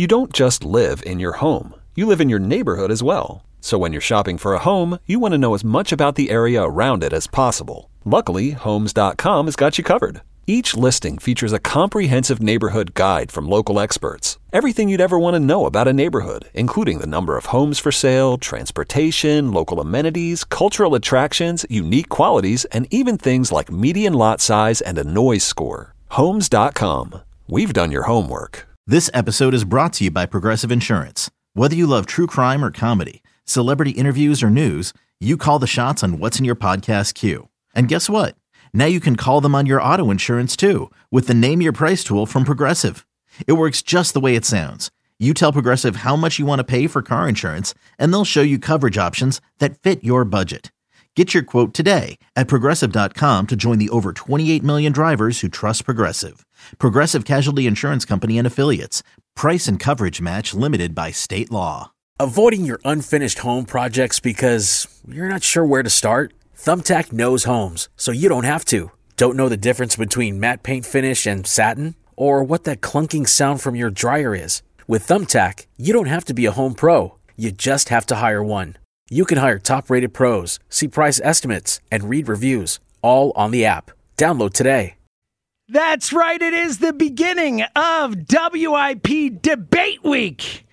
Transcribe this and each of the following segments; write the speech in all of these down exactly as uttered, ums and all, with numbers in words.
You don't just live in your home. You live in your neighborhood as well. So when you're shopping for a home, you want to know as much about the area around it as possible. Luckily, Homes dot com has got you covered. Each listing features a comprehensive neighborhood guide from local experts. Everything you'd ever want to know about a neighborhood, including the number of homes for sale, transportation, local amenities, cultural attractions, unique qualities, and even things like median lot size and a noise score. Homes dot com. We've done your homework. This episode is brought to you by Progressive Insurance. Whether you love true crime or comedy, celebrity interviews or news, you call the shots on what's in your podcast queue. And guess what? Now you can call them on your auto insurance too with the Name Your Price tool from Progressive. It works just the way it sounds. You tell Progressive how much you want to pay for car insurance, and they'll show you coverage options that fit your budget. Get your quote today at Progressive dot com to join the over twenty-eight million drivers who trust Progressive. Progressive Casualty Insurance Company and Affiliates. Price and coverage match limited by state law. Avoiding your unfinished home projects because you're not sure where to start? Thumbtack knows homes, so you don't have to. Don't know the difference between matte paint finish and satin? Or what that clunking sound from your dryer is? With Thumbtack, you don't have to be a home pro. You just have to hire one. You can hire top-rated pros, see price estimates, and read reviews, all on the app. Download today. That's right. It is the beginning of W I P Debate Week.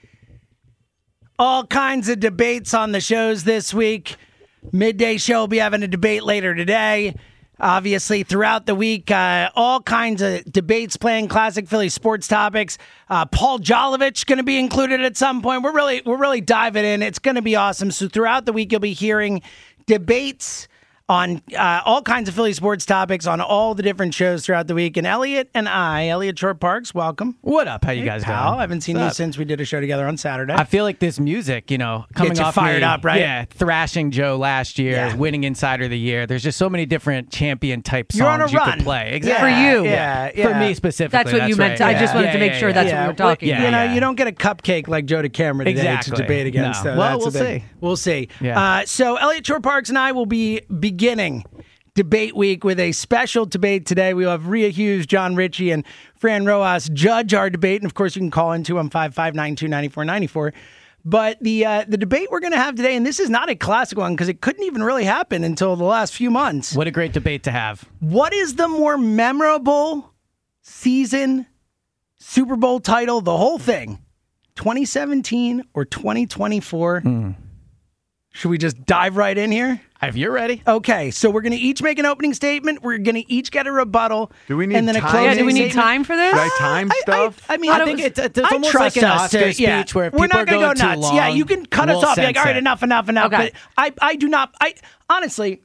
All kinds of debates on the shows this week. Midday show will be having a debate later today. Obviously, throughout the week, uh, all kinds of debates playing classic Philly sports topics. Uh, Paul Jolovich going to be included at some point. We're really, we're really diving in. It's going to be awesome. So throughout the week, you'll be hearing debates on uh, all kinds of Philly sports topics on all the different shows throughout the week. And Elliot and I, Elliot Short Parks, welcome. What up? How you hey, guys pal. doing? I haven't seen What's you up? since we did a show together on Saturday. I feel like this music, you know, coming Gets you off fired me, up, right? Yeah, thrashing Joe last year, Yeah. winning Insider of the Year. There's just so many different champion type songs You're on a you run. could play. Yeah, Exactly. For you. Yeah, yeah. For me specifically. That's what you meant. right. I just Yeah. wanted to Yeah, make yeah, sure yeah. that's yeah, what we were talking well, Yeah, You know, yeah. you don't get a cupcake like Joe DeCamera today Exactly. to debate against. No. So Well, that's we'll a big, see. We'll see. Yeah. Uh, so Elliot Shore Parks and I will be beginning Debate Week with a special debate today. We will have Rhea Hughes, John Ritchie, and Fran Rojas judge our debate. And of course, you can call in two one five, five nine two, nine four nine four. But the uh, the debate we're going to have today, and this is not a classic one because it couldn't even really happen until the last few months. What a great debate to have. What is the more memorable season, Super Bowl title, the whole thing? twenty seventeen or twenty twenty-four? Mm. Should we just dive right in here? If you're ready. Okay, so we're going to each make an opening statement. We're going to each get a rebuttal. Do we need and then a time? closing Yeah, do we need statement. time for this? Should I time I- stuff? I, I mean, I think it's, it's I almost trust like an us Oscar to- speech yeah. where if we're people not are gonna going go nuts. too long, Yeah, you can cut we'll us off. Be like, all right, censor. enough, enough, enough. Okay. But I, I do not. I honestly,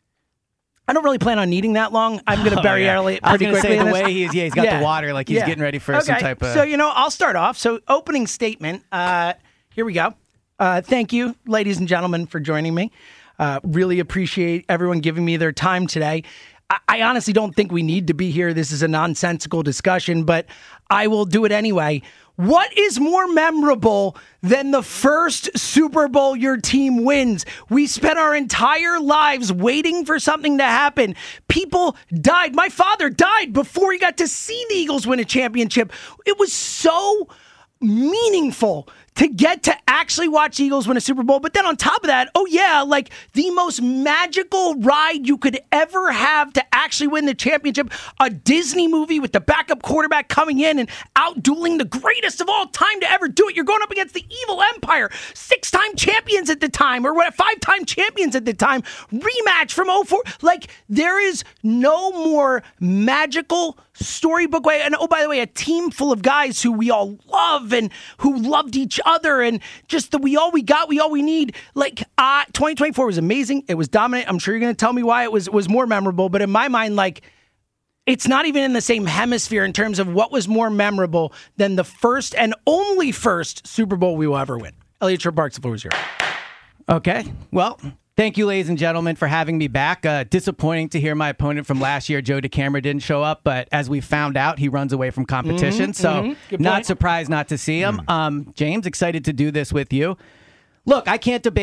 I don't really plan on needing that long. I'm going to bury Oh, yeah. Elliot I was pretty gonna quickly. say in the this. way he's, yeah, he's got Yeah. the water, like he's Yeah. getting ready for okay. some type of. So, you know, I'll start off. So, opening statement. Uh, here we go. Uh, thank you, ladies and gentlemen, for joining me. Uh, really appreciate everyone giving me their time today. I, I honestly don't think we need to be here. This is a nonsensical discussion, but I will do it anyway. What is more memorable than the first Super Bowl your team wins? We spent our entire lives waiting for something to happen. People died. My father died before he got to see the Eagles win a championship. It was so meaningful to get to actually watch the Eagles win a Super Bowl. But then on top of that, oh yeah, like the most magical ride you could ever have to actually win the championship. A Disney movie with the backup quarterback coming in and out-dueling the greatest of all time to ever do it. You're going up against the evil empire, six-time champions at the time, or what, five-time champions at the time, rematch from oh four. Like, there is no more magical storybook way. And oh, by the way, a team full of guys who we all love and who loved each other, and just the we all we got, we all we need. Like, uh, twenty twenty-four was amazing. It was dominant. I'm sure you're going to tell me why it was was more memorable. But in my mind, like, it's not even in the same hemisphere in terms of what was more memorable than the first and only first Super Bowl we will ever win. Elliot Shore Parks, the floor is yours. Okay. Well, thank you, ladies and gentlemen, for having me back. Uh, disappointing to hear my opponent from last year, Joe DeCamera, didn't show up, but as we found out, he runs away from competition. Mm-hmm, so mm-hmm. Good not point. surprised not to see him. Um, James, excited to do this with you. Look, I can't debate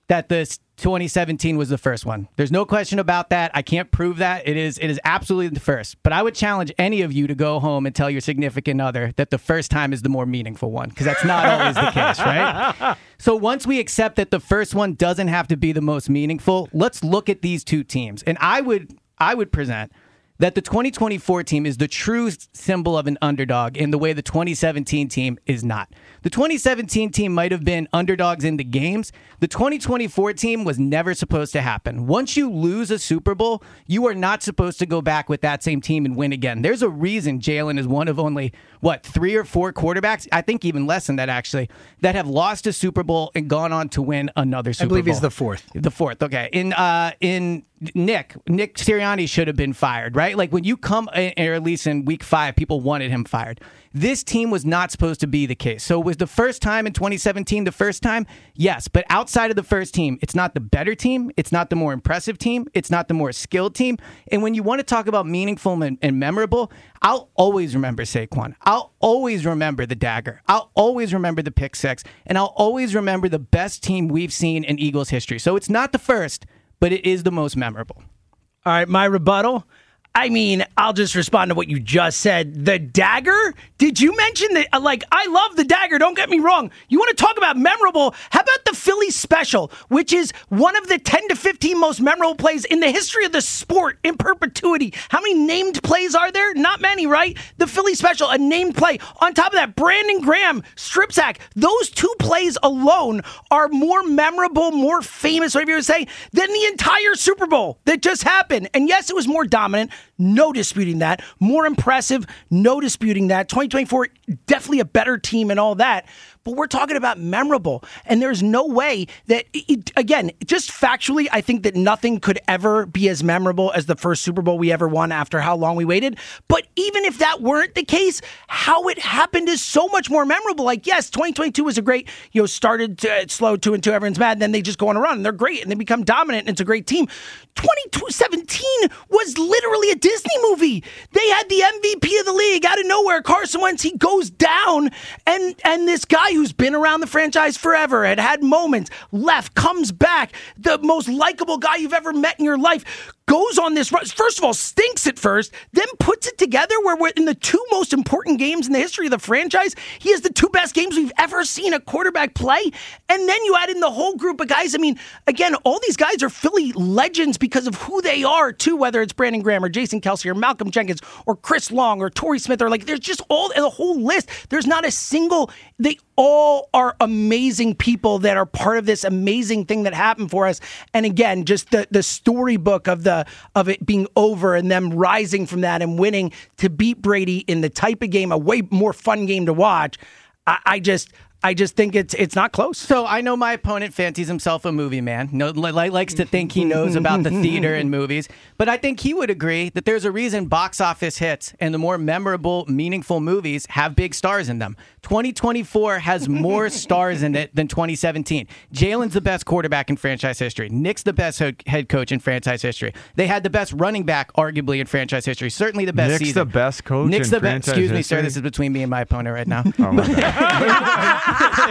that the twenty seventeen was the first one. There's no question about that. I can't prove that. It is it is absolutely the first. But I would challenge any of you to go home and tell your significant other that the first time is the more meaningful one, because that's not always the case, right? So once we accept that the first one doesn't have to be the most meaningful, let's look at these two teams. And I would I would present that the twenty twenty-four team is the true symbol of an underdog in the way the twenty seventeen team is not. The twenty seventeen team might have been underdogs in the games. The twenty twenty-four team was never supposed to happen. Once you lose a Super Bowl, you are not supposed to go back with that same team and win again. There's a reason Jalen is one of only, what, three or four quarterbacks, I think even less than that actually, that have lost a Super Bowl and gone on to win another Super Bowl. I believe he's the fourth. The fourth, okay. In uh, in Nick, Nick Sirianni should have been fired, right? Like when you come, or at least in week five, people wanted him fired. This team was not supposed to be the case. So was the first time in twenty seventeen the first time? Yes, but outside of the first team, it's not the better team. It's not the more impressive team. It's not the more skilled team. And when you want to talk about meaningful and, and memorable, I'll always remember Saquon. I'll always remember the dagger. I'll always remember the pick six. And I'll always remember the best team we've seen in Eagles history. So it's not the first, but it is the most memorable. All right, my rebuttal. I mean, I'll just respond to what you just said. The dagger? Did you mention that? Like, I love the dagger. Don't get me wrong. You want to talk about memorable? How about the Philly special, which is one of the ten to fifteen most memorable plays in the history of the sport in perpetuity? How many named plays are there? Not many, right? The Philly special, a named play. On top of that, Brandon Graham, strip sack. Those two plays alone are more memorable, more famous, whatever you would say, than the entire Super Bowl that just happened. And yes, it was more dominant. No disputing that. More impressive. No disputing that. twenty twenty-four, definitely a better team and all that. But we're talking about memorable. And there's no way that, it, again, just factually, I think that nothing could ever be as memorable as the first Super Bowl we ever won after how long we waited. But even if that weren't the case, how it happened is so much more memorable. Like, yes, twenty twenty-two was a great, you know, started to, slow, two and two, everyone's mad, and then they just go on a run, and they're great, and they become dominant, and it's a great team. twenty seventeen was literally a Disney movie. They had the M V P of the league out of nowhere. Carson Wentz, he goes down, and and this guy who's been around the franchise forever, had had moments, left, comes back, the most likable guy you've ever met in your life, goes on this run. First of all, stinks at first, then puts it together where we're in the two most important games in the history of the franchise. He has the two best games we've ever seen a quarterback play. And then you add in the whole group of guys. I mean, again, all these guys are Philly legends because of who they are, too, whether it's Brandon Graham or Jason Kelce or Malcolm Jenkins or Chris Long or Torrey Smith, or like, there's just all the whole list. There's not a single, they all are amazing people that are part of this amazing thing that happened for us. And again, just the, the storybook of the of it being over and them rising from that and winning to beat Brady in the type of game, a way more fun game to watch. I, I just I just think it's it's not close. So I know my opponent fancies himself a movie man. No, li- likes to think he knows about the theater and movies. But I think he would agree that there's a reason box office hits and the more memorable, meaningful movies have big stars in them. twenty twenty-four has more stars in it than twenty seventeen. Jalen's the best quarterback in franchise history. Nick's the best ho- head coach in franchise history. They had the best running back, arguably, in franchise history. Certainly the best Nick's season. the best coach Nick's in the franchise best. Excuse me, history? sir. This is between me and my opponent right now. Oh, my God.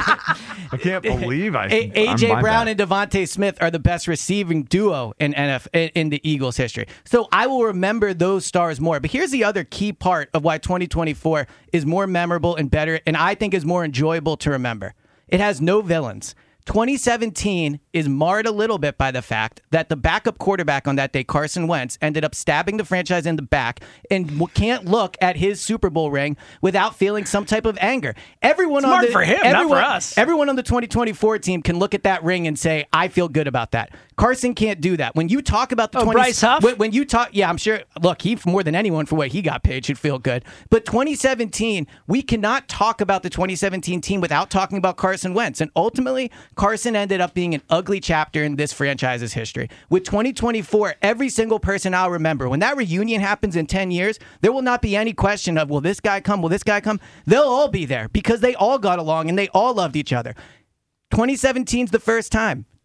I can't believe I. A J I'm Brown bad. and Devontae Smith are the best receiving duo in N F L in the Eagles history. So I will remember those stars more. But here's the other key part of why twenty twenty-four is more memorable and better, and I think is more enjoyable to remember. It has no villains. twenty seventeen is marred a little bit by the fact that the backup quarterback on that day, Carson Wentz, ended up stabbing the franchise in the back and w- can't look at his Super Bowl ring without feeling some type of anger. Everyone It's on marred the for him, not everyone, for us. Everyone on the twenty twenty-four team can look at that ring and say, "I feel good about that." Carson can't do that. When you talk about the Oh, twenty, Bryce Huff? when, when you talk, yeah, I'm sure. Look, he more than anyone for what he got paid should feel good. But twenty seventeen, we cannot talk about the twenty seventeen team without talking about Carson Wentz, and ultimately, Carson ended up being an ugly chapter in this franchise's history. With twenty twenty-four, every single person I'll remember, when that reunion happens in ten years, there will not be any question of, will this guy come? Will this guy come? They'll all be there because they all got along and they all loved each other. twenty seventeen is the first time.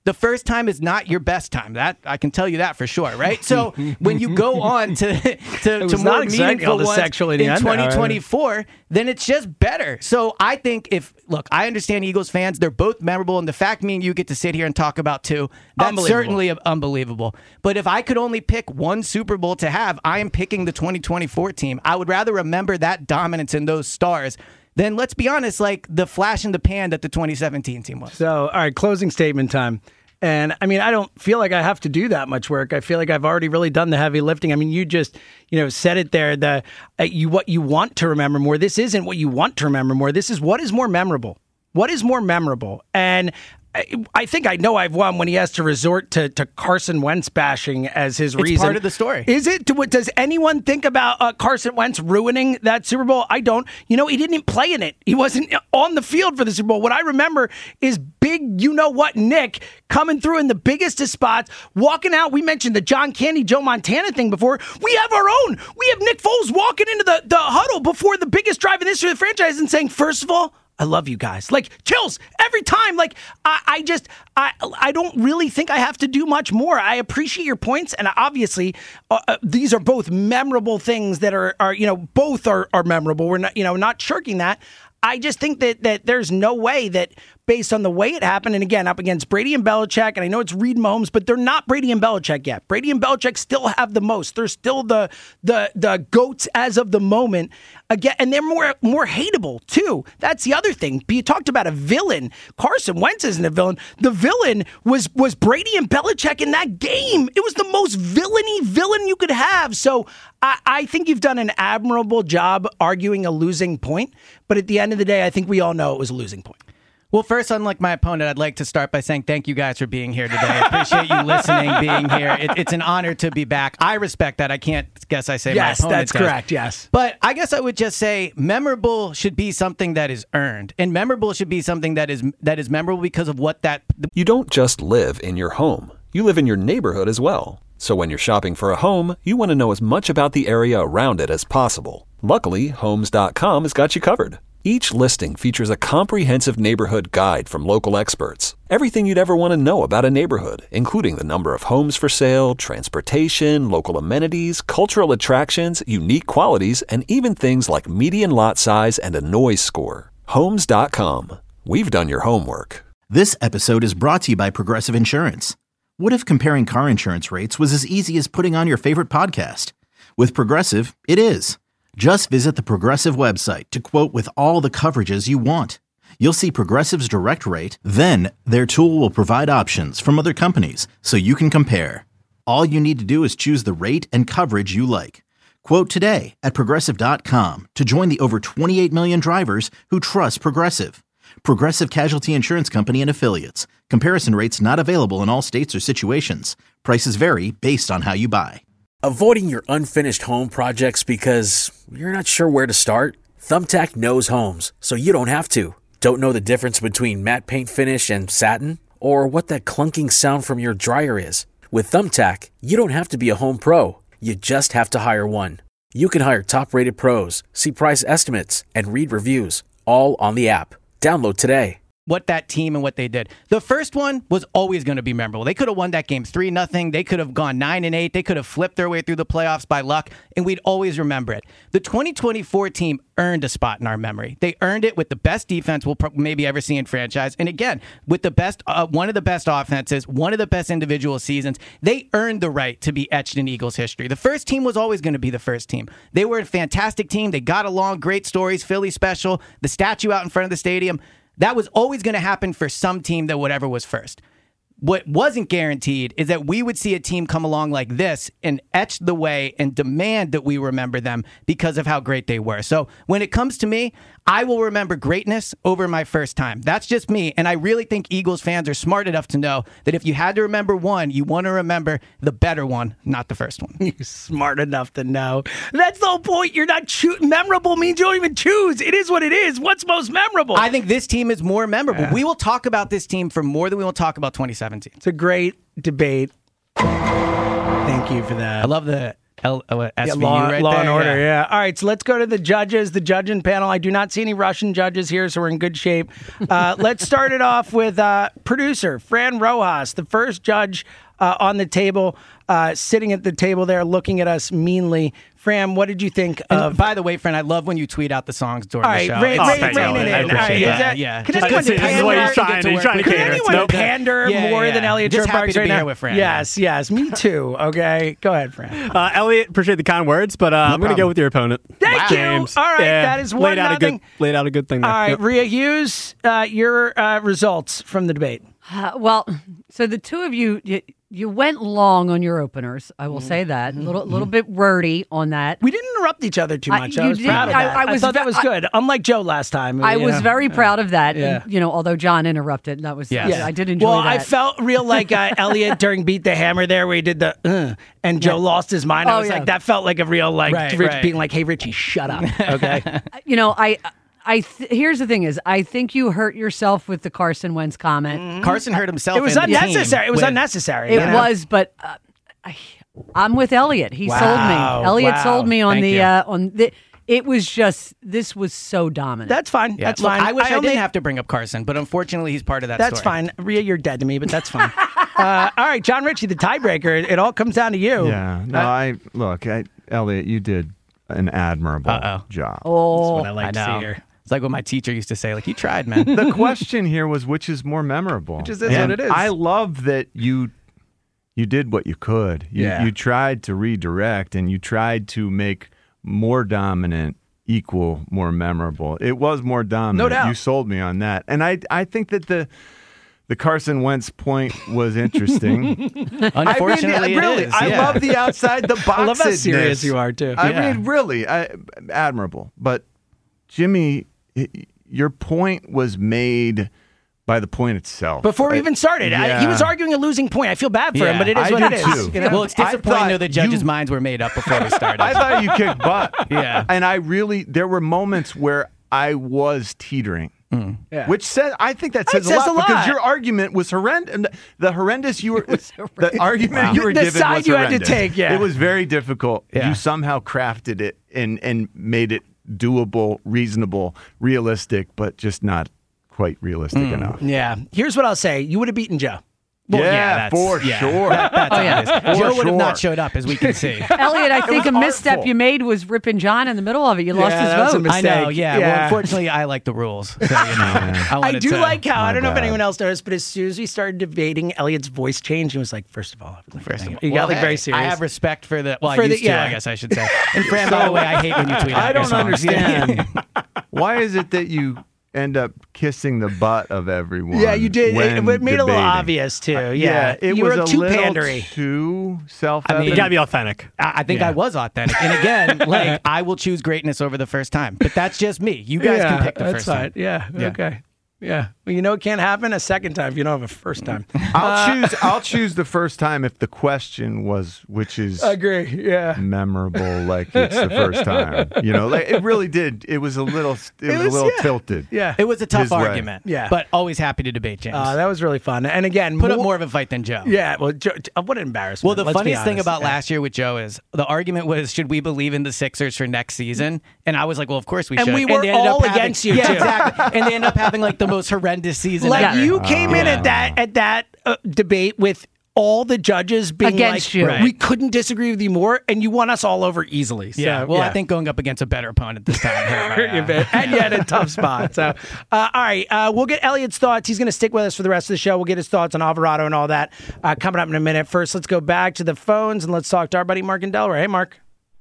The first time is not your best time. That I can tell you that for sure, right? So when you go on to to, to more meaningful ones in twenty twenty-four, then it's just better. So I think if look, I understand Eagles fans; they're both memorable, and the fact me and you get to sit here and talk about two, that's certainly unbelievable. But if I could only pick one Super Bowl to have, I am picking the twenty twenty-four team. I would rather remember that dominance and those stars. Then let's be honest, like the flash in the pan that the twenty seventeen team was. So, all right, closing statement time. And I mean, I don't feel like I have to do that much work. I feel like I've already really done the heavy lifting. I mean, you just, you know, said it there. The uh, you what you want to remember more. This isn't what you want to remember more. This is what is more memorable. What is more memorable? And I, I think I know I've won when he has to resort to, to Carson Wentz bashing as his it's reason. It's part of the story. Is it? Does anyone think about uh, Carson Wentz ruining that Super Bowl? I don't. You know, he didn't play in it. He wasn't on the field for the Super Bowl. What I remember is big, you-know-what, Nick coming through in the biggest of spots, walking out. We mentioned the John Candy, Joe Montana thing before. We have our own. We have Nick Foles walking into the, the huddle before the biggest drive in the history of the franchise and saying, first of all, I love you guys. Like, chills every time. Like, I, I just, I I don't really think I have to do much more. I appreciate your points, and obviously, uh, uh, these are both memorable things that are, are you know, both are, are memorable. We're not, you know, not shirking that. I just think that that there's no way that based on the way it happened, and again, up against Brady and Belichick, and I know it's Reed and Mahomes, but they're not Brady and Belichick yet. Brady and Belichick still have the most. They're still the the the GOATs as of the moment. Again, and they're more more hateable, too. That's the other thing. You talked about a villain. Carson Wentz isn't a villain. The villain was was Brady and Belichick in that game. It was the most villainy villain you could have. So I, I think you've done an admirable job arguing a losing point. But at the end of the day, I think we all know it was a losing point. Well, first, unlike my opponent, I'd like to start by saying thank you guys for being here today. I appreciate you listening, being here. It, it's an honor to be back. I respect that. I can't guess I say yes, my opponent that's does. correct, yes. But I guess I would just say memorable should be something that is earned. And memorable should be something that is that is memorable because of what that... You don't just live in your home. You live in your neighborhood as well. So when you're shopping for a home, you want to know as much about the area around it as possible. Luckily, Homes dot com has got you covered. Each listing features a comprehensive neighborhood guide from local experts. Everything you'd ever want to know about a neighborhood, including the number of homes for sale, transportation, local amenities, cultural attractions, unique qualities, and even things like median lot size and a noise score. Homes dot com. We've done your homework. This episode is brought to you by Progressive Insurance. What if comparing car insurance rates was as easy as putting on your favorite podcast? With Progressive, it is. Just visit the Progressive website to quote with all the coverages you want. You'll see Progressive's direct rate, then their tool will provide options from other companies so you can compare. All you need to do is choose the rate and coverage you like. Quote today at Progressive dot com to join the over twenty-eight million drivers who trust Progressive. Progressive Casualty Insurance Company and Affiliates. Comparison rates not available in all states or situations. Prices vary based on how you buy. Avoiding your unfinished home projects because you're not sure where to start? Thumbtack knows homes, so you don't have to. Don't know the difference between matte paint finish and satin? Or what that clunking sound from your dryer is? With Thumbtack, you don't have to be a home pro. You just have to hire one. You can hire top-rated pros, see price estimates, and read reviews, all on the app. Download today. What that team and what they did. The first one was always going to be memorable. They could have won that game three nothing. They could have gone nine and eight. They could have flipped their way through the playoffs by luck, and we'd always remember it. The twenty twenty-four team earned a spot in our memory. They earned it with the best defense we'll maybe ever see in franchise, and again, with the best, uh, one of the best offenses, one of the best individual seasons. They earned the right to be etched in Eagles history. The first team was always going to be the first team. They were a fantastic team. They got along, great stories, Philly special, the statue out in front of the stadium. That was always going to happen for some team that whatever was first. What wasn't guaranteed is that we would see a team come along like this and etch the way and demand that we remember them because of how great they were. So when it comes to me, I will remember greatness over my first time. That's just me. And I really think Eagles fans are smart enough to know that if you had to remember one, you want to remember the better one, not the first one. You're smart enough to know. That's the whole point. You're not choo- memorable means you don't even choose. It is what it is. What's most memorable? I think this team is more memorable. Yeah. We will talk about this team for more than we will talk about twenty seventeen. It's a great debate. Thank you for that. I love the L- uh, S V U Yeah, law, right law there. and order, yeah. All right, so let's go to the judges, the judging panel. I do not see any Russian judges here, so we're in good shape. Uh, let's start it off with uh, producer Fran Rojas, the first judge uh, on the table, uh, sitting at the table there looking at us meanly. Fran, what did you think And of... by the way, friend, I love when you tweet out the songs during All the right, show. rain, It's- rain, thank rain you. it I in. All appreciate right, that. is that, Yeah. Can This anyone is- this is pander, what he's to trying- get to he's work trying to with can cater. you. anyone Nope. pander Yeah, more yeah. than Elliot Just happy Sherbucks to right be now? here with Fran. Yes, yes, me too. Okay, go ahead, Fran. Uh, Elliot, appreciate the kind words, but uh, I'm going to go with your opponent. Thank you. James. All right, Yeah, that is one laid out nothing. a good, laid out a good thing there. All right, Yep. Rhea Hughes, uh, your uh, results from the debate. Uh, well, so the two of you, you, you went long on your openers. I will say that. A little, little bit wordy on that. We didn't interrupt each other too I- much. I, you was did- proud of I- that. I was thought that ve- was I- good. Unlike Joe last time. I you was know. very proud of that. Yeah. And, you know, although John interrupted, that was Yes. yeah, I did enjoy well, that. I felt real like uh, Elliot during Beat the Hammer there, where he did the uh, and Joe Yeah. lost his mind. I Oh, was yeah. like, that felt like a real like Right, Rich right. being like, "Hey, Richie, shut up." Okay. you know, I. I th- here's the thing: is I think you hurt yourself with the Carson Wentz comment. Carson hurt himself. it was and the team unnecessary. It was with- unnecessary. It you know? was, but uh, I, I'm with Elliot. He Wow, sold me. Elliot wow. sold me on Thank the you. uh, on the. It was just this was so dominant. That's fine. Yeah. That's Look, fine. I wish I, only- didn't have to bring up Carson, but unfortunately, he's part of that That's story. fine. Rhea, you're dead to me, but that's fine. uh, all right, John Ritchie, the tiebreaker. It, it all comes down to you. Yeah. No, Uh, I look, I, Elliot, you did an admirable Uh-oh. job. oh, What I like I to know. see here. It's like what my teacher used to say, like, you tried, man. The question here was which is more memorable. Which is- is And what it is. I love that you you did what you could. You, Yeah. you tried to redirect and you tried to make more dominant equal more memorable. It was more dominant. No doubt. You sold me on that. And I I think that the the Carson Wentz point was interesting. Unfortunately, I mean, it really, is, I yeah. love the outside the box. I love how serious you are, too. I Yeah. mean, really, I, admirable. But Jimmy, y- your point was made by the point itself. Before we I- even started, I, he yeah. was arguing a losing point. I feel bad for him, Yeah. but it is I what do it is. too. you know? Well, it's I disappointing thought though the judges' you- minds were made up before we started. I thought you kicked butt. Yeah. And I really, there were moments where I was teetering. Yeah. Which says, I think that says, says a lot a lot. because your argument was horrendous. And the, the horrendous you were, the argument you were The given side was you had to horrendous. take, yeah. It was very difficult. Yeah. You somehow crafted it and and made it doable, reasonable, realistic, but just not quite realistic enough. Yeah. Here's what I'll say. You would have beaten Joe. Well, yeah, yeah, that's- for yeah. sure. That's Oh, yeah. obvious. For Joe would have not sure. showed up, as we can see. Elliot, I think a was misstep artful. you made was ripping John in the middle of it. You lost Yeah, his that was a vote. mistake. I know, yeah. Yeah. Well, unfortunately, I like the rules. So, you know, I, I wanted do to- like how, I My don't know if bad. anyone else noticed, but as soon as we started debating, Elliot's voice changed. He was like, first of all, First of all, you got well, like hey, very serious. I have respect for the. Well, For I the- used yeah. to, I guess I should say. And Fran, by the way, I hate when you tweet. out I your don't songs. understand. Why is it that you end up kissing the butt of everyone? Yeah, you did. It, when it made it a little debating? obvious, too. Yeah. Yeah, it you was were a too little pandery. too I self-evident. mean, You gotta be authentic. I, I think I was authentic. And again, like, I will choose greatness over the first time. But that's just me. You guys yeah, can pick the that's first fine. time. Yeah, Yeah. Okay. Yeah. Well, you know it can't happen a second time if you don't have a first time. I'll choose. I'll choose the first time if the question was, which is Agree. Yeah. memorable, like it's the first time. You know, like it really did. It was a little. It, was, was- a little yeah. tilted. Yeah. It was a tough His way. argument. Yeah. But always happy to debate, James. Uh, that was really fun. And again, Put up more of a fight than Joe. Yeah. Well, Joe, uh, what an embarrassment. Well, the Let's be funniest thing honest. about Yeah. last year with Joe is the argument was, should we believe in the Sixers for next season? And I was like, well, of course we And should. we were they ended up all having- against you, Yeah, too. exactly. And they end up having like the most horrendous season Like ever. you came in Yeah. at that at that uh, debate with all the judges being Against like, you. Right. we couldn't disagree with you more, and you won us all over easily. So, Yeah. Well, yeah. I think going up against a better opponent this time. hurt you a bit, and you had a tough spot. So, uh, all right, uh, we'll get Elliot's thoughts. He's going to stick with us for the rest of the show. We'll get his thoughts on Alvarado and all that uh, coming up in a minute. First, let's go back to the phones and let's talk to our buddy Mark and Delaware. Hey, Mark.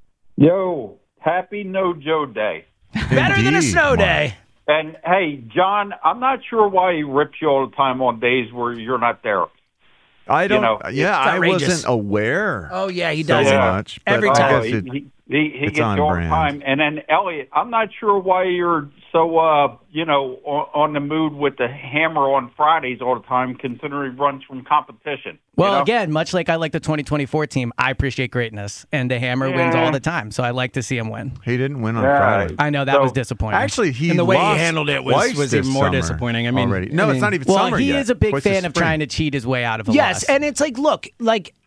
Yo, happy No Joe Day. Better than a Indeed, snow Mark. day. And hey, John, I'm not sure why he rips you all the time on days where you're not there. I don't. know, yeah, it's I outrageous. wasn't aware. Oh yeah, he so does it much but every I time. Oh, guess he, it- he, he, he it's gets on you all the brand. time. And then Elliot, I'm not sure why you're so uh, you know on, on the mood with the hammer on Fridays all the time, considering he runs from competition. Well, you know? again, much like I like the twenty twenty-four team, I appreciate greatness. And the Hammer wins Yeah. all the time. So I like to see him win. He didn't win on Yeah. Friday. I know that So, was disappointing. Actually, he And the way he lost handled it was- twice was this even more summer disappointing. I mean- already. No, I it's mean- not even well, summer he yet. is a big Twice this fan of spring. trying to cheat his way out of a Yes, loss. and it's like, look, like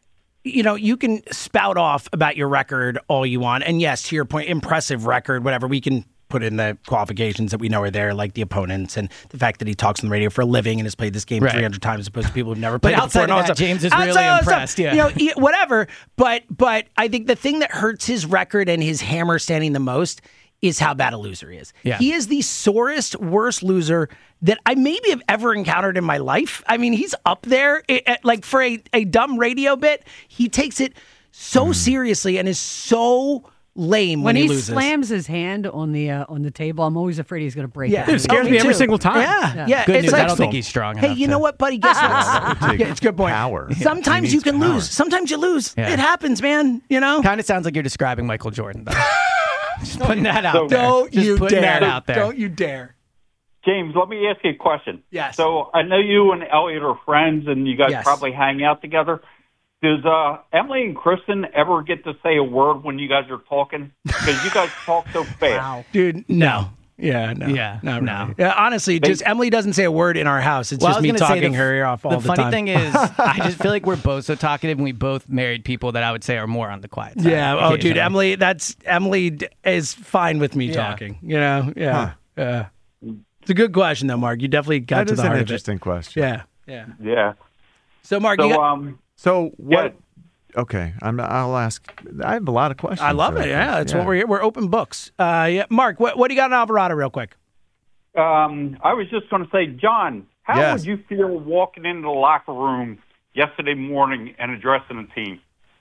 you know, you can spout off about your record all you want. And yes, to your point, impressive record, whatever. We can put in the qualifications that we know are there, like the opponents and the fact that he talks on the radio for a living and has played this game Right. three hundred times as opposed to people who've never But played it before. outside and all of that, stuff. James is Outside really of that stuff, impressed, yeah. You know, yeah, whatever. But but I think the thing that hurts his record and his hammer standing the most is how bad a loser he is. Yeah. He is the sorest, worst loser that I maybe have ever encountered in my life. I mean, he's up there. It, it- like for a, a dumb radio bit, he takes it so seriously and is so lame when, When he, he loses. slams his hand on the uh, on the table, I'm always afraid he's going to break Yeah. it. It scares Oh, me every too. single time. Yeah, Yeah. yeah. Good it's news. like, I don't think he's strong Hey, enough you to- know what, buddy? Guess what? Take yeah, it's a good point. power. Sometimes He you can needs power. lose. Sometimes you lose. Yeah. It happens, man. You know. Kind of sounds like you're describing Michael Jordan, though. Just putting that out So- there. Don't Just you putting dare! that out there. Don't you dare! James, let me ask you a question. Yes. So I know you and Elliot are friends, and you guys Yes. probably hang out together. Does uh, Emily and Kristen ever get to say a word when you guys are talking? Because you guys talk so fast. Dude, no. Yeah, no. Yeah, not no. really. Yeah, honestly, just Emily doesn't say a word in our house. It's Well, I just was me gonna say talking the- her ear off all the, the funny time. thing is, I just feel like we're both so talkative, and we both married people that I would say are more on the quiet side. Yeah. Oh, dude, occasionally. Emily. That's Emily d- is fine with me Yeah. talking. You know. Yeah. Yeah. It's a good question, though, Mark. You definitely got That to is the an heart interesting of question. it. Yeah. Yeah. Yeah. So, Mark, So you got, um, So what? Yeah. Okay, I'm. I'll ask. I have a lot of questions. I love about it. Yeah, this. that's what we're here. We're open books. Uh, yeah, Mark, what, what do you got in Alvarado, real quick? um, I was just going to say, John, how Yes. would you feel walking into the locker room yesterday morning and addressing the team?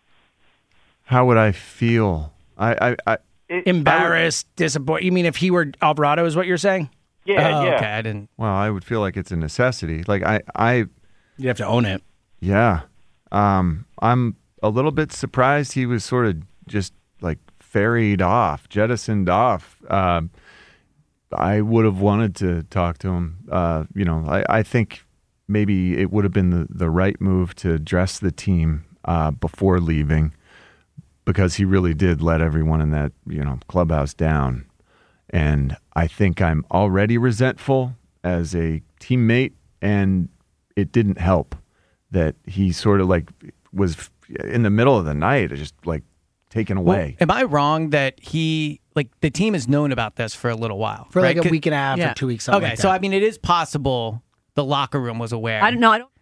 How would I feel? I. I. I It- Embarrassed, disappointed. You mean if he were Alvarado, is what you're saying? Yeah, Oh, yeah. okay, I didn't. well, I would feel like it's a necessity. Like I. I. You have to own it. Yeah. Um. I'm a little bit surprised he was sort of just like ferried off, jettisoned off. Um. I would have wanted to talk to him. Uh. You know. I. I think maybe it would have been the the right move to address the team uh, before leaving, because he really did let everyone in that, you know, clubhouse down. And I think I'm already resentful as a teammate, and it didn't help that he sort of like was in the middle of the night, just like taken away. Well, am I wrong that he, like, the team has known about this for a little while? For right? like a 'Cause- week and a half Yeah. or two weeks. Something Okay, like so that. I mean, it is possible the locker room was aware. I don't know. I don't,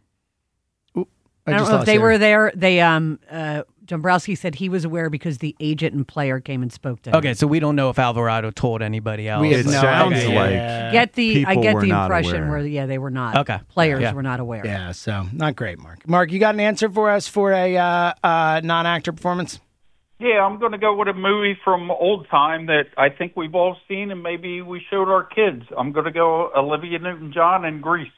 I don't just know if lost they you. were there. They um uh Dombrowski said he was aware because the agent and player came and spoke to him. Okay, so we don't know if Alvarado told anybody else. We have It no sounds idea. like Yeah. Get the I people get were the not impression aware. where yeah they were not. Okay. Players Yeah. were not aware. Yeah, so not great, Mark. Mark, you got an answer for us for a uh, uh, non-actor performance? Yeah, I'm going to go with a movie from old time that I think we've all seen and maybe we showed our kids. I'm going to go Olivia Newton-John and Grease.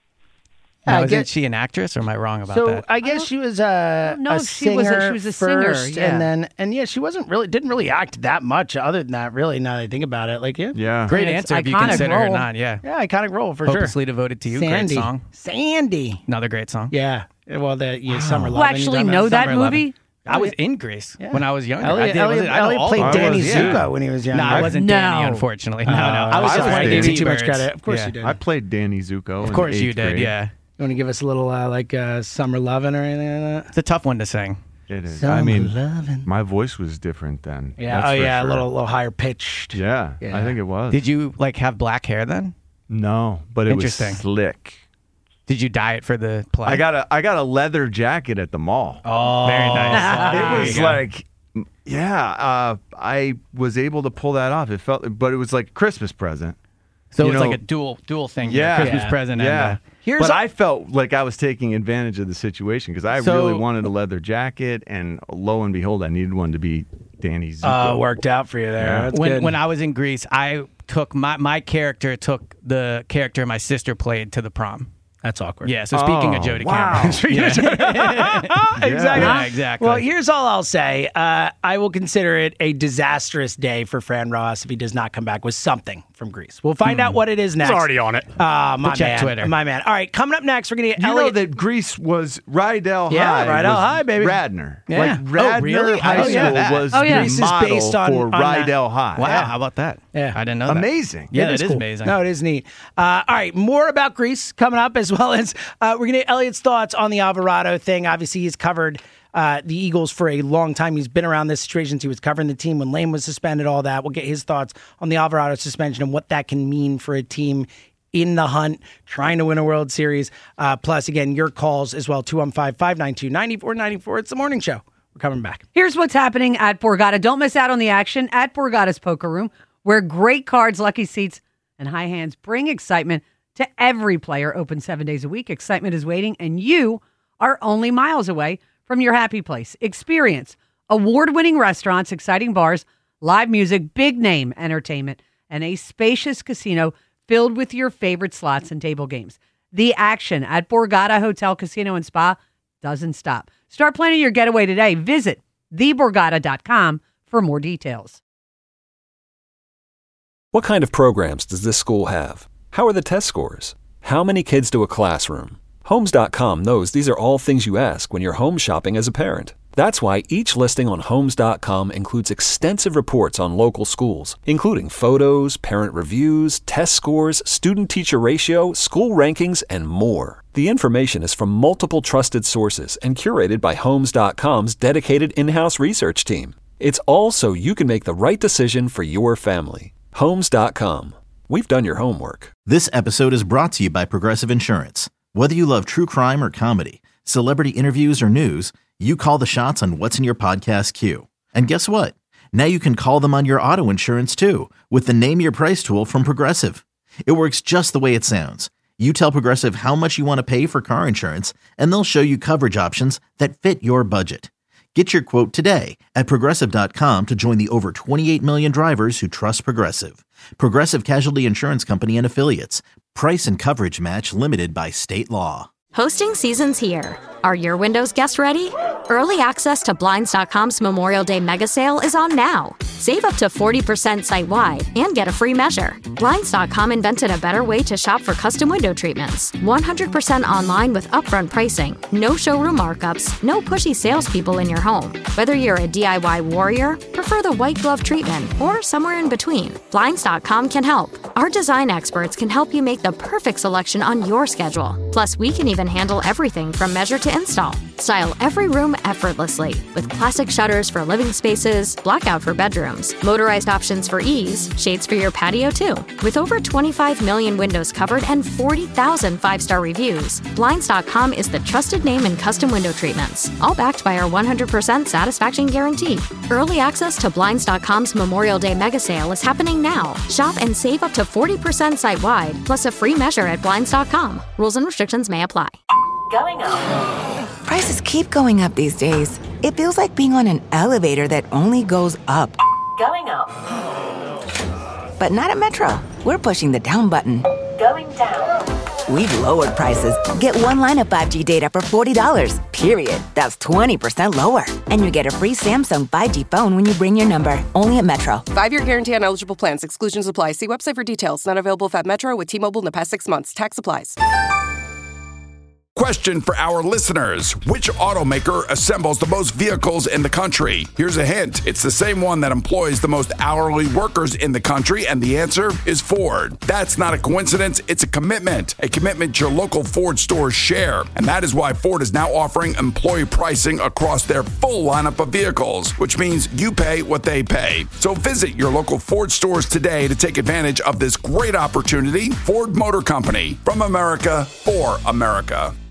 Now, I isn't get- she an actress, or am I wrong about So that? I guess she was a, don't know a if she was a- singer she was a singer, first, yeah. and then and yeah, she wasn't really didn't really act that much other than that. Really, now that I think about it, like yeah, yeah. Great It's answer if you iconic consider her role. not. Yeah. yeah, iconic role for Hopelessly sure. Devoted to You. Sandy, Great song. Sandy, Another great song. yeah. Well, the yeah, Summer Who Love. actually know that movie? I was in Greece Yeah. when I was younger. I Elliot, did, I Elliot, wasn't- I know Elliot all played of them. Danny I was- Zuko yeah. when he was young. No, I wasn't No. Danny, unfortunately. No, no. Uh, I was I just was one of the Danny. Give you too much T-Birds. credit. Of course Yeah. you did. I played Danny Zuko. Of course you did, yeah. You want to give us a little uh, like uh, Summer Lovin' or anything like that? It's a tough one to sing. It is. Summer I mean, Lovin'. my voice was different then. Yeah. That's Oh for yeah, sure. a little little higher pitched. Yeah, Yeah. I think it was. Did you like have black hair then? No, but it was Interesting. slick. Did you dye it for the play? I got a I got a leather jacket at the mall. oh, very nice. It There was you go. like, yeah, uh, I was able to pull that off. It felt, but it was like a Christmas present. so you it's know- like a dual dual thing. Yeah, Christmas Yeah. present. Yeah, And, uh, Here's but a- I felt like I was taking advantage of the situation because I So- really wanted a leather jacket, and lo and behold, I needed one to be Danny Zuko. Uh, worked out for you there. Yeah. That's when good. when I was in Greece, I took my my character took the character my sister played to the prom. That's awkward. Yeah. So speaking of Oh, Jodie wow. Cameron, yeah. exactly. Yeah, exactly. Well, here's all I'll say. Uh, I will consider it a disastrous day for Fran Ross if he does not come back with something from Greece. We'll find out what it is next. It's already on it. Uh, my check man. Twitter. My man. All right, coming up next, we're going to get You Elliot. know that Greece was Rydell Yeah, High. Rydell was High, baby. Radnor. Yeah. Like Oh, Radnor really? High Oh, School yeah, that. was Oh, yeah. the Greece is model based on- for on that. Rydell High. wow, Yeah. how about that? Yeah. I didn't know that. Amazing. Yeah, It that is is cool. amazing. No, it is neat. Uh, all right, more about Greece coming up, as well as uh, we're going to get Elliot's thoughts on the Alvarado thing. Obviously, he's covered uh, the Eagles for a long time. He's been around this situation since he was covering the team when Lane was suspended, all that. We'll get his thoughts on the Alvarado suspension and what that can mean for a team in the hunt, trying to win a World Series. Uh, plus, again, your calls as well, two one five, five nine two, nine four nine four. It's the morning show. We're coming back. Here's what's happening at Borgata. Don't miss out on the action at Borgata's Poker Room, where great cards, lucky seats, and high hands bring excitement to every player. Open seven days a week. Excitement is waiting, and you are only miles away from your happy place. Experience award-winning restaurants, exciting bars, live music, big name entertainment, and a spacious casino filled with your favorite slots and table games. The action at Borgata Hotel, Casino, and Spa doesn't stop. Start planning your getaway today. Visit the borgata dot com for more details. What kind of programs does this school have? How are the test scores? How many kids do a classroom? Homes dot com knows these are all things you ask when you're home shopping as a parent. That's why each listing on Homes dot com includes extensive reports on local schools, including photos, parent reviews, test scores, student-teacher ratio, school rankings, and more. The information is from multiple trusted sources and curated by Homes dot com's dedicated in-house research team. It's all so you can make the right decision for your family. Homes dot com. We've done your homework. This episode is brought to you by Progressive Insurance. Whether you love true crime or comedy, celebrity interviews or news, you call the shots on what's in your podcast queue. And guess what? Now you can call them on your auto insurance too with the Name Your Price tool from Progressive. It works just the way it sounds. You tell Progressive how much you want to pay for car insurance, and they'll show you coverage options that fit your budget. Get your quote today at Progressive dot com to join the over twenty-eight million drivers who trust Progressive. Progressive Casualty Insurance Company and Affiliates. Price and coverage match limited by state law. Hosting season's here. Are your windows guests ready? Early access to Blinds dot com's Memorial Day mega sale is on now. Save up to forty percent site-wide and get a free measure. Blinds dot com invented a better way to shop for custom window treatments. one hundred percent online with upfront pricing, no showroom markups, no pushy salespeople in your home. Whether you're a D I Y warrior, prefer the white glove treatment, or somewhere in between, Blinds dot com can help. Our design experts can help you make the perfect selection on your schedule. Plus, we can even handle everything from measure to install. Style every room effortlessly with classic shutters for living spaces, blackout for bedrooms, motorized options for ease, shades for your patio too. With over twenty-five million windows covered and forty thousand five-star reviews, Blinds dot com is the trusted name in custom window treatments, all backed by our one hundred percent satisfaction guarantee. Early access to Blinds dot com's Memorial Day mega sale is happening now. Shop and save up to forty percent site-wide, plus a free measure at Blinds dot com. Rules and restrictions may apply. Going up. Prices keep going up these days. It feels like being on an elevator that only goes up. Going up. But not at Metro. We're pushing the down button. Going down. We've lowered prices. Get one line of five G data for forty dollars, period. That's twenty percent lower. And you get a free Samsung five G phone when you bring your number. Only at Metro. Five-year guarantee on eligible plans. Exclusions apply. See website for details. Not available at Metro with T-Mobile in the past six months. Tax applies. Question for our listeners. Which automaker assembles the most vehicles in the country? Here's a hint. It's the same one that employs the most hourly workers in the country, and the answer is Ford. That's not a coincidence. It's a commitment. A commitment your local Ford stores share. And that is why Ford is now offering employee pricing across their full lineup of vehicles, which means you pay what they pay. So visit your local Ford stores today to take advantage of this great opportunity. Ford Motor Company. From America, for America.